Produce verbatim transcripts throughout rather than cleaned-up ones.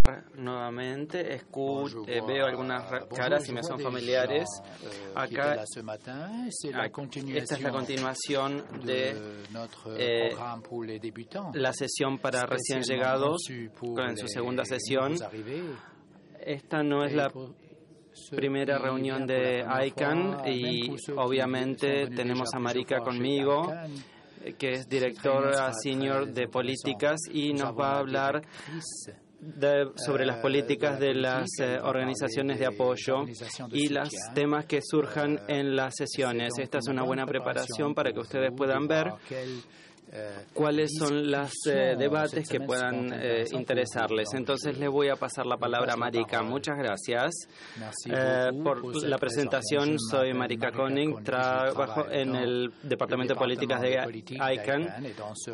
saludar nuevamente. Escucho, eh, veo algunas caras y me son familiares. Acá, esta es la continuación de eh, la sesión para recién llegados, en su segunda sesión. Esta no es la primera reunión de I C A N y obviamente tenemos a Marika conmigo, que es directora senior de políticas y nos va a hablar de, sobre las políticas de las eh, organizaciones de apoyo y los temas que surjan en las sesiones. Esta es una buena preparación para que ustedes puedan ver cuáles son los eh, debates que puedan eh, interesarles. Entonces les voy a pasar la palabra a Marika. Muchas gracias eh, por la presentación. Soy Marika Koning, trabajo en el Departamento de Políticas de I C A N.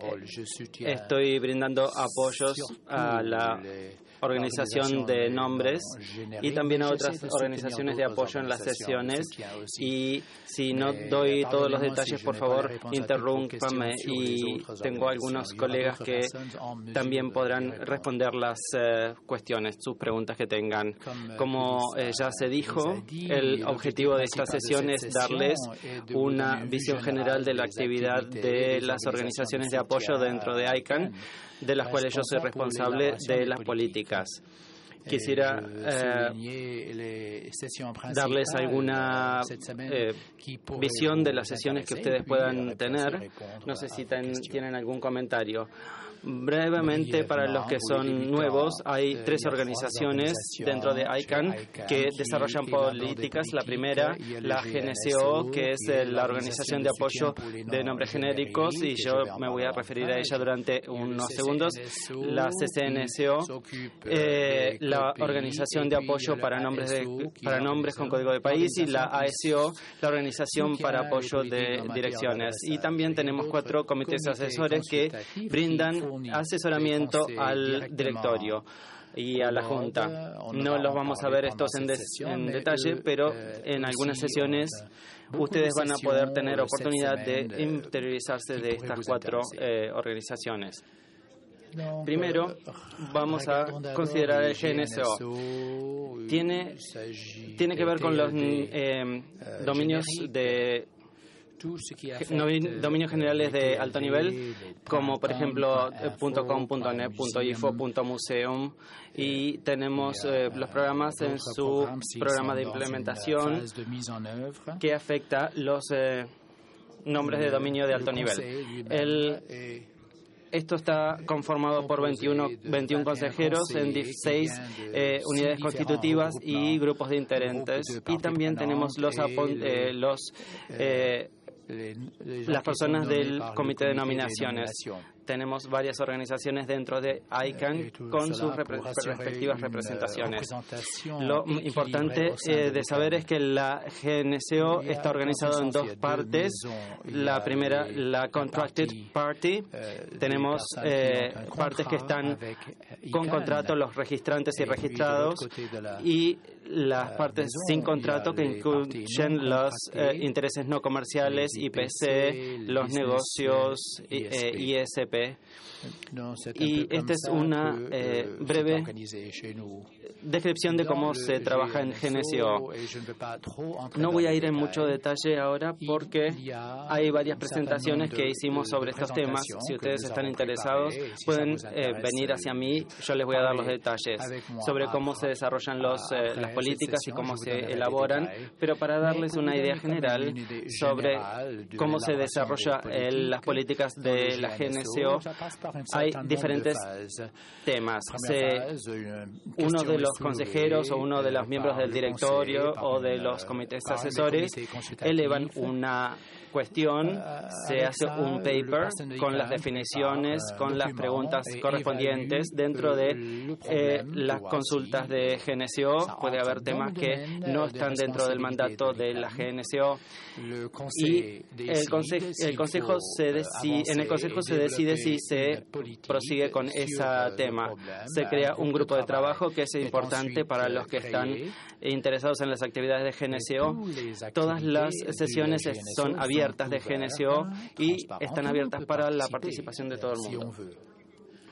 Estoy brindando apoyos a la organización de nombres y también a otras organizaciones de apoyo en las sesiones. Y si no doy todos los detalles, por favor, interrúmpame. Y tengo algunos colegas que también podrán responder las eh, cuestiones, sus preguntas que tengan. Como eh, ya se dijo, el objetivo de esta sesión es darles una visión general de la actividad de las organizaciones de apoyo dentro de I C A N, de las cuales yo soy responsable de las políticas. Quisiera eh, darles alguna eh, visión de las sesiones que ustedes puedan tener. No sé si ten, tienen algún comentario. Brevemente, para los que son nuevos, hay tres organizaciones dentro de I C A N que desarrollan políticas. La primera, la G N C O, que es la Organización de Apoyo de Nombres Genéricos, y yo me voy a referir a ella durante unos segundos. La C C N C O, eh, la Organización de Apoyo para Nombres, de, para nombres con Código de País, y la A S O, la Organización para Apoyo de Direcciones. Y también tenemos cuatro comités asesores que brindan asesoramiento al directorio y a la Junta. No los vamos a ver estos en, de, en detalle, pero en algunas sesiones ustedes van a poder tener oportunidad de interiorizarse de estas cuatro eh, organizaciones. Primero, vamos a considerar el G N C O. Tiene, tiene que ver con los eh, dominios de dominios generales de alto nivel, como por ejemplo .com, .net, .info, .museum, y tenemos eh, los programas en su programa de implementación que afecta los eh, nombres de dominio de alto nivel. El Esto está conformado por veintiuno, veintiún consejeros en dieciséis eh, unidades constitutivas y grupos de intereses. Y también tenemos los, eh, los eh, las personas del comité de nominaciones. Tenemos varias organizaciones dentro de I C A N con sus repre respectivas representaciones. Lo importante eh, de saber es que la G N C O está organizado en dos partes. La primera, la Contracted Party. Tenemos eh, partes que están con contrato, los registrantes y registrados, y las partes sin contrato, que incluyen los eh, intereses no comerciales, I P C, los negocios, eh, I S P. Y esta es una eh, breve descripción de cómo se trabaja en G N C O. No voy a ir en mucho detalle ahora porque hay varias presentaciones que hicimos sobre estos temas. Si ustedes están interesados, pueden eh, venir hacia mí. Yo les voy a dar los detalles sobre cómo se desarrollan los, eh, las políticas y cómo se elaboran, pero para darles una idea general sobre cómo se desarrollan eh, las políticas de la G N C O, hay diferentes temas. Se, uno de los consejeros o uno de los miembros del directorio o de los comités asesores elevan una cuestión, se hace un paper con las definiciones, con las preguntas correspondientes dentro de eh, las consultas de G N C O. Puede haber temas que no están dentro del mandato de la G N C O, y el, conse el consejo se deci en el consejo se decide si se prosigue con ese tema. Se crea un grupo de trabajo que es importante para los que están interesados en las actividades de G N C O. Todas las sesiones son abiertas de G N C O y están abiertas para la participación de todo el mundo.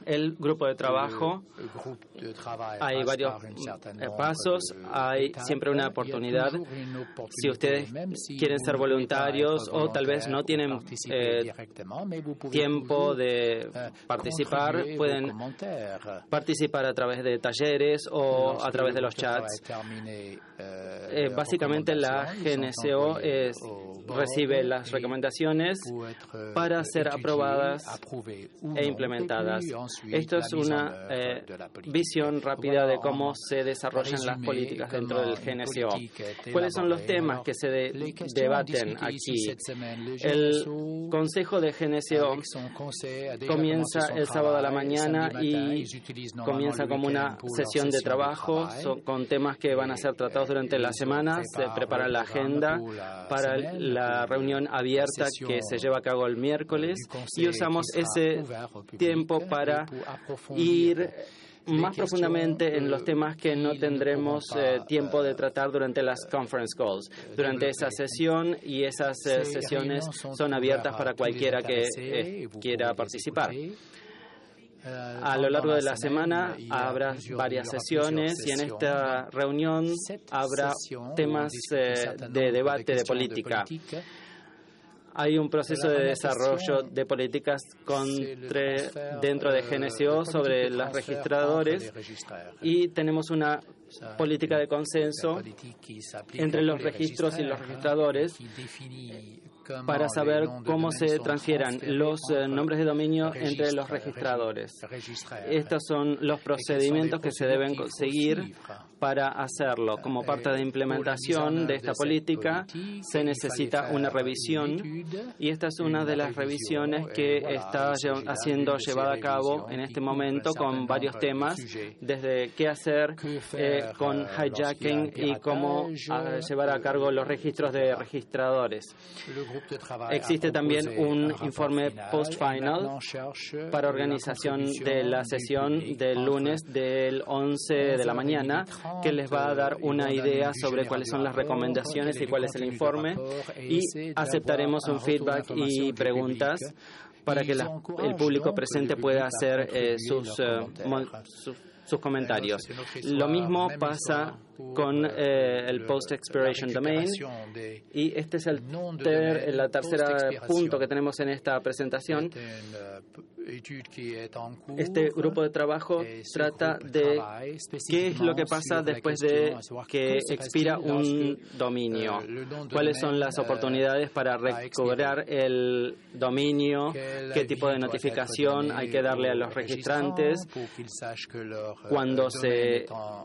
el grupo de trabajo, hay varios pasos, hay siempre una oportunidad. Si ustedes quieren ser voluntarios o tal vez no tienen eh, tiempo de participar, pueden participar a través de talleres o a través de los chats. Eh, básicamente la G N C O es, recibe las recomendaciones para ser aprobadas e implementadas. Esto es una eh, visión rápida de cómo se desarrollan las políticas dentro del G N C O. ¿Cuáles son los temas que se de, debaten aquí? El Consejo de G N C O comienza el sábado a la mañana y comienza como una sesión de trabajo so, con temas que van a ser tratados durante la semana. Se prepara la agenda para la reunión abierta que se lleva a cabo el miércoles y usamos ese tiempo para ir más profundamente en los temas que no tendremos eh, tiempo de tratar durante las conference calls. Durante esa sesión y esas eh, sesiones son abiertas para cualquiera que eh, quiera participar. A lo largo de la semana habrá varias sesiones y en esta reunión habrá temas eh, de debate de política. Hay un proceso de desarrollo de políticas contra, dentro de G N C O sobre los registradores y tenemos una política de consenso entre los registros y los registradores para saber cómo se transfieran los eh, nombres de dominio entre los registradores. Estos son los procedimientos que se deben seguir para hacerlo. Como parte de implementación de esta política, se necesita una revisión y esta es una de las revisiones que está siendo llevada a cabo en este momento con varios temas, desde qué hacer eh, con hijacking y cómo a, llevar a cargo los registros de registradores. Existe también un informe post-final para organización de la sesión del lunes del once de la mañana que les va a dar una idea sobre cuáles son las recomendaciones y cuál es el informe y aceptaremos un feedback y preguntas para que la, el público presente pueda hacer eh, sus, uh, sus sus comentarios. Lo mismo pasa con eh, el Post-Expiration Domain y este es el ter, la tercera punto que tenemos en esta presentación. Este grupo de trabajo trata de qué es lo que pasa después de que expira un dominio, cuáles son las oportunidades para recobrar el dominio, qué tipo de notificación hay que darle a los registrantes cuando se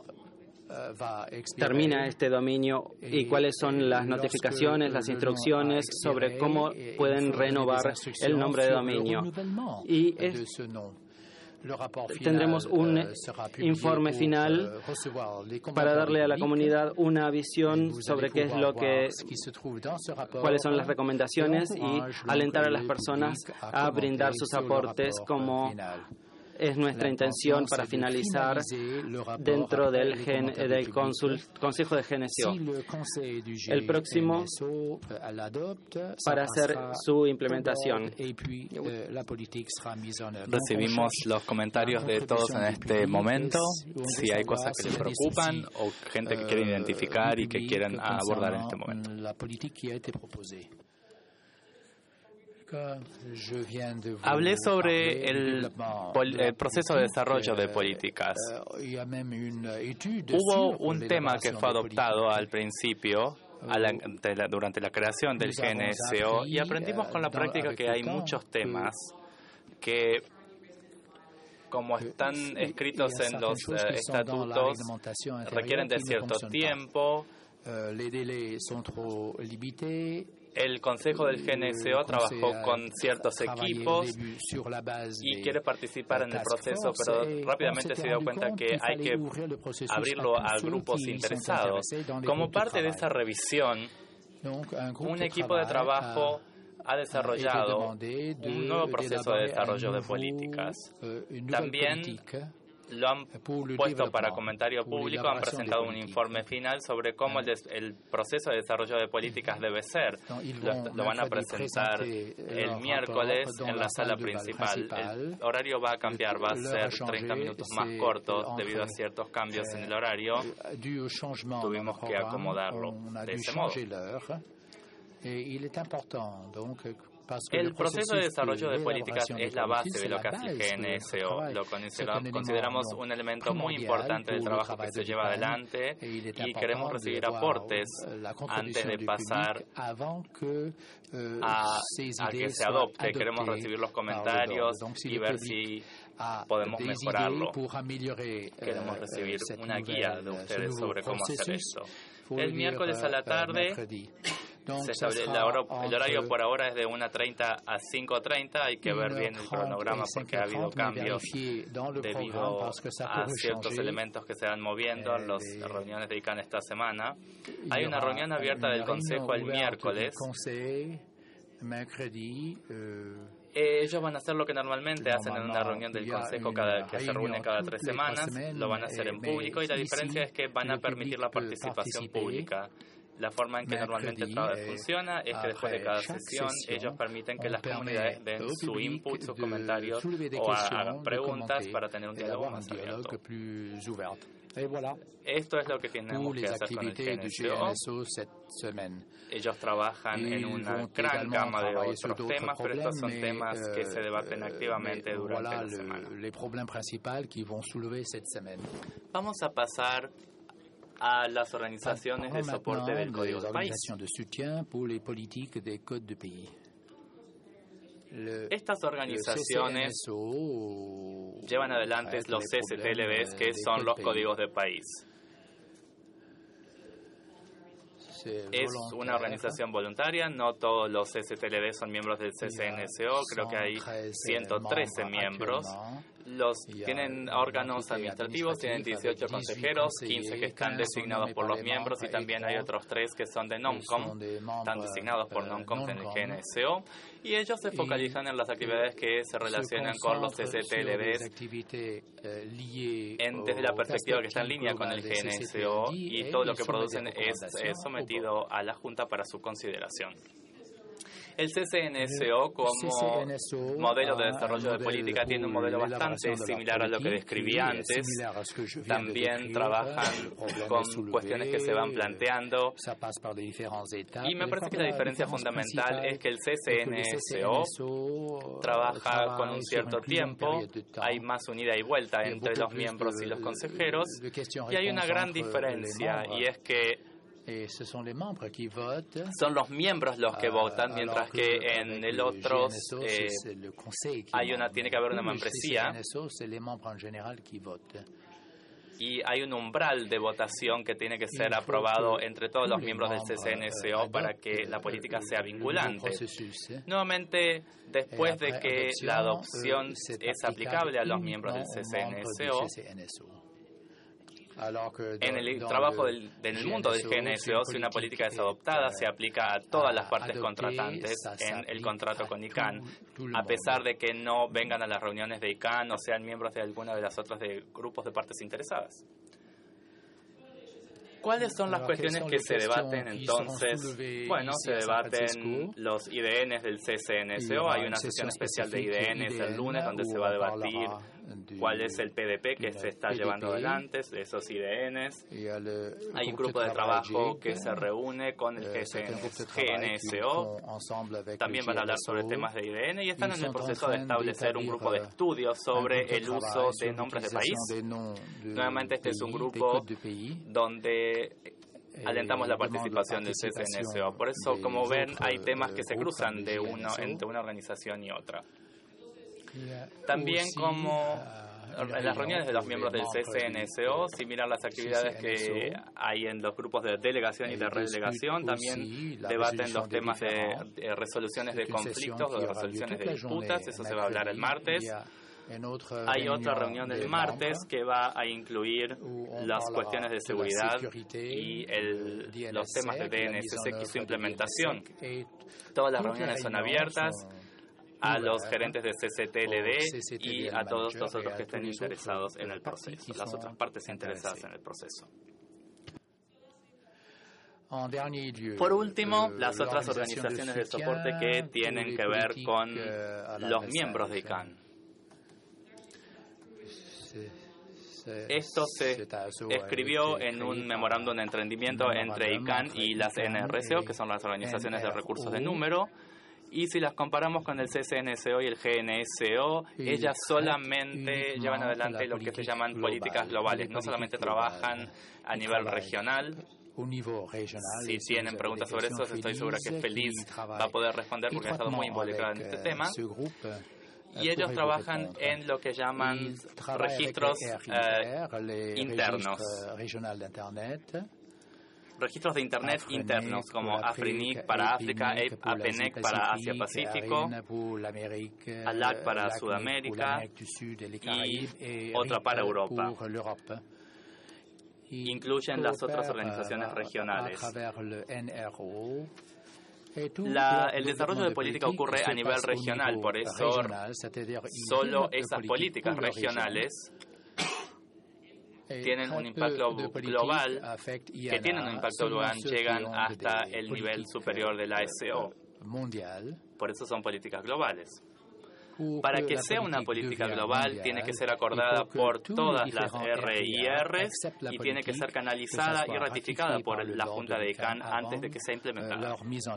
termina este dominio y cuales son las notificaciones, las instrucciones sobre cómo pueden renovar el nombre de dominio. Y es, tendremos un informe final para darle a la comunidad una visión sobre qué es lo que, cuáles son las recomendaciones y alentar a las personas a brindar sus aportes como es nuestra intención para finalizar dentro del, gen, del consul, Consejo de G N C O. El próximo para hacer su implementación. Recibimos los comentarios de todos en este momento, si hay cosas que les preocupan o gente que quieren identificar y que quieran abordar en este momento. Hablé sobre el, el proceso de desarrollo de políticas. Hubo un tema que fue adoptado al principio a la, de la, durante la creación del G N C O y aprendimos con la práctica que hay muchos temas que, como están escritos en los eh, estatutos, requieren de cierto tiempo. El Consejo del G N C O trabajó con ciertos equipos y quiere participar en el proceso, pero rápidamente se dio cuenta que hay que abrirlo a grupos interesados. Como parte de esa revisión, un equipo de trabajo ha desarrollado un nuevo proceso de desarrollo de políticas. También lo han puesto para comentario público, han presentado un informe final sobre cómo el, des, el proceso de desarrollo de políticas debe ser. Lo, lo van a presentar el miércoles en la sala principal. El horario va a cambiar, va a ser treinta minutos más cortos debido a ciertos cambios en el horario. Tuvimos que acomodarlo de ese modo. El proceso de desarrollo de políticas es la base de lo que hace el G N S O. Lo consideramos un elemento muy importante del trabajo que se lleva adelante y queremos recibir aportes antes de pasar a, a que se adopte. Queremos recibir los comentarios y ver si podemos mejorarlo. Queremos recibir una guía de ustedes sobre cómo hacer esto. El miércoles a la tarde, se establece, el horario por ahora es de una treinta a cinco treinta. Hay que ver bien el cronograma porque ha habido cambios debido a ciertos elementos que se van moviendo en las reuniones de I C A N esta semana. Hay una reunión abierta del Consejo el miércoles. Eh, ellos van a hacer lo que normalmente hacen en una reunión del Consejo cada, que se reúne cada tres semanas. Lo van a hacer en público y la diferencia es que van a permitir la participación pública. La forma en que normalmente funciona es que después de cada sesión ellos permiten que las comunidades den su input, sus comentarios o hagan preguntas para tener un diálogo más abierto. Esto es lo que tenemos que hacer con el G N S O. Ellos trabajan en una gran gama de otros temas, pero estos son temas que se debaten activamente durante la semana. Vamos a pasar a las organizaciones de soporte del Código del País. Estas organizaciones llevan adelante los C S T L Ds, que son los códigos de país. Es una organización voluntaria, no todos los C S T L D son miembros del C C N S O, creo que hay ciento trece miembros. Los tienen órganos administrativos, tienen dieciocho consejeros, quince que están designados por los miembros y también hay otros tres que son de NOMCOM, están designados por NOMCOM en el G N S O, y ellos se focalizan en las actividades que se relacionan con los C C T L Ds en, desde la perspectiva que está en línea con el G N S O, y todo lo que producen es, es sometido a la Junta para su consideración. El C C N S O como modelo de desarrollo de política tiene un modelo bastante similar a lo que describí antes. También trabajan con cuestiones que se van planteando. Y me parece que la diferencia fundamental es que el C C N S O trabaja con un cierto tiempo, hay más unida y vuelta entre los miembros y los consejeros, y hay una gran diferencia, y es que son los miembros los que votan, mientras que en el otro eh, hay una, tiene que haber una membresía y hay un umbral de votación que tiene que ser aprobado entre todos los miembros del C C N S O para que la política sea vinculante. Nuevamente, después de que la adopción es aplicable a los miembros del C C N S O, en el trabajo del, en el mundo del G N S O, si una política es adoptada, se aplica a todas las partes contratantes en el contrato con I C A N, a pesar de que no vengan a las reuniones de I C A N o sean miembros de alguna de las otras de grupos de partes interesadas. ¿Cuáles son las cuestiones que se debaten entonces? Bueno, se debaten los I D Ns del C C N S O. Hay una sesión especial de I D Ns el lunes donde se va a debatir cuál es el P D P que se está llevando adelante de esos I D Ns. Hay un grupo de trabajo que se reúne con el G N S O. También van a hablar sobre temas de I D N y están en el proceso de establecer un grupo de estudios sobre el uso de nombres de país. Nuevamente, este es un grupo donde alentamos la participación del C C N S O. Por eso, como ven, hay temas que se cruzan de uno entre una organización y otra. También, como en las reuniones de los miembros del C C N S O, si miran las actividades que hay en los grupos de delegación y de redelegación, también debaten los temas de, de resoluciones de conflictos o de resoluciones de disputas. Eso se va a hablar el martes. Hay otra reunión el martes que va a incluir las cuestiones de seguridad y el, los temas de D N S S y su implementación. Todas las reuniones son abiertas. a los gerentes de C C T L D y a todos los otros que estén interesados en el proceso, las otras partes interesadas en el proceso. Por último, las otras organizaciones de soporte que tienen que ver con los miembros de I C A N. Esto se escribió en un memorándum de entendimiento entre I C A N y las N R C O, que son las organizaciones de recursos de número, y si las comparamos con el C C N S O y el G N S O, ellas solamente llevan adelante lo que se llaman políticas globales, no solamente trabajan a nivel regional. Si tienen preguntas sobre eso, estoy segura que Feliz va a poder responder porque ha estado muy involucrada en este tema. Y ellos trabajan en lo que llaman registros eh, internos. Registros de Internet internos, como AFRINIC para África, APENEC para Asia-Pacífico, ALAC para Sudamérica y otra para Europa. Incluyen las otras organizaciones regionales. La, el desarrollo de política ocurre a nivel regional, por eso solo esas políticas regionales tienen un impacto global, que tienen un impacto global, llegan hasta el nivel superior de la A S O. Por eso son políticas globales. Para que sea una política global, tiene que ser acordada por todas las R I Rs y tiene que ser canalizada y ratificada por la Junta de I C A N antes de que sea implementada.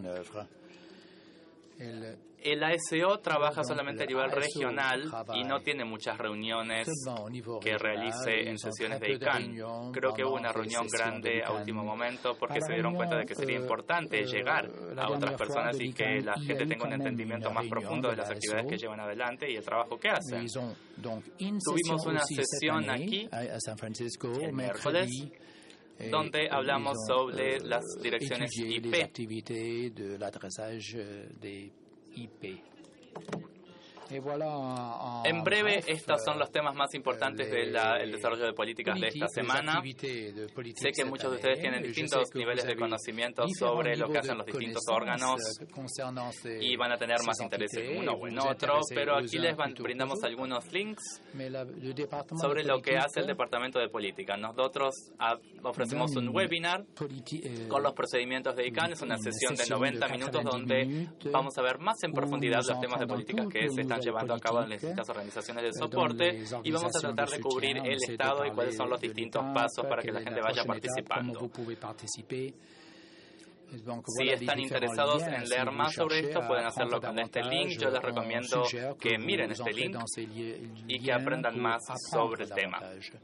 El A S O trabaja solamente a nivel regional y no tiene muchas reuniones que realice en sesiones de I C A N. Creo que hubo una reunión grande a último momento porque se dieron cuenta de que sería importante llegar a otras personas y que la gente tenga un entendimiento más profundo de las actividades que llevan adelante y el trabajo que hacen. Tuvimos una sesión aquí el miércoles donde hablamos sobre las direcciones I P. En breve, estos son los temas más importantes del desarrollo de políticas de esta semana. Sé que muchos de ustedes tienen distintos niveles de conocimiento sobre lo que hacen los distintos órganos y van a tener más interés en uno o en otro, pero aquí les brindamos algunos links sobre lo que hace el Departamento de Política. Nosotros ofrecemos un webinar con los procedimientos de I C A N. Es una sesión de noventa minutos donde vamos a ver más en profundidad los temas de políticas que se están llevando a cabo en las distintas organizaciones de soporte y vamos a tratar de cubrir el estado y cuáles son los distintos pasos para que la gente vaya participando. Si están interesados en leer más sobre esto, pueden hacerlo con este link. Yo les recomiendo que miren este link y que aprendan más sobre el tema,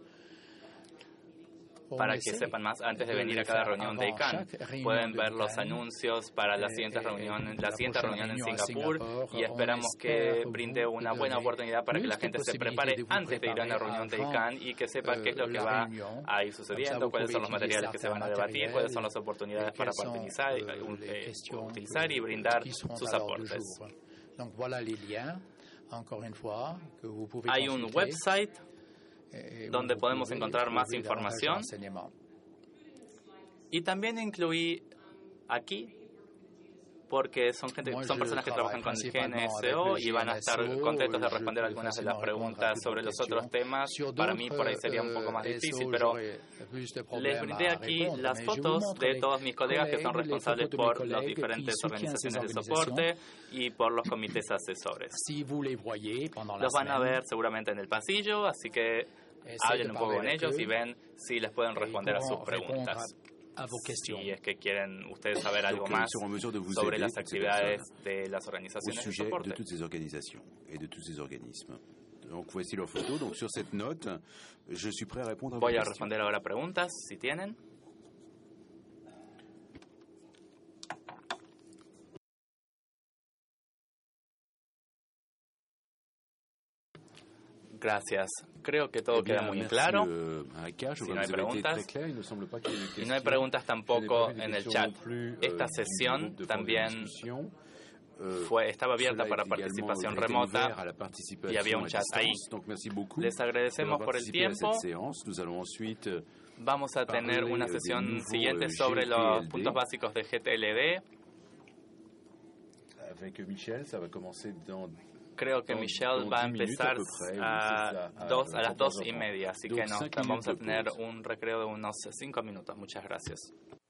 para que sepan más antes de venir a cada reunión de I C A N. Pueden ver los anuncios para la siguiente reunión, la siguiente reunión en Singapur y esperamos que brinde una buena oportunidad para que la gente se prepare antes de ir a una reunión de I C A N y que sepa qué es lo que va a ir sucediendo, cuáles son los materiales que se van a debatir, cuáles son las oportunidades para participar, eh, utilizar y brindar sus aportes. Hay un website donde podemos encontrar más información. Y también incluí aquí, porque son gente, son personas que trabajan con el G N S O y van a estar contentos de responder algunas de las preguntas sobre los otros temas. Para mí por ahí sería un poco más difícil, pero les brindé aquí las fotos de todos mis colegas que son responsables por las diferentes organizaciones de soporte y por los comités asesores. Los van a ver seguramente en el pasillo, así que hablen un poco con ellos y ven si les pueden responder a sus preguntas. Si es que quieren ustedes saber algo más sobre las actividades de las organizaciones de soporte. Voy a responder ahora preguntas, si tienen. Gracias. Creo que todo queda muy claro. Si no hay preguntas. Y no hay preguntas tampoco en el chat. Esta sesión también fue, estaba abierta para participación remota y había un chat ahí. Les agradecemos por el tiempo. Vamos a tener una sesión siguiente sobre los puntos básicos de G T L D. creo que Michelle va a empezar a, dos, a las dos y media, así que no, vamos a tener un recreo de unos cinco minutos. Muchas gracias.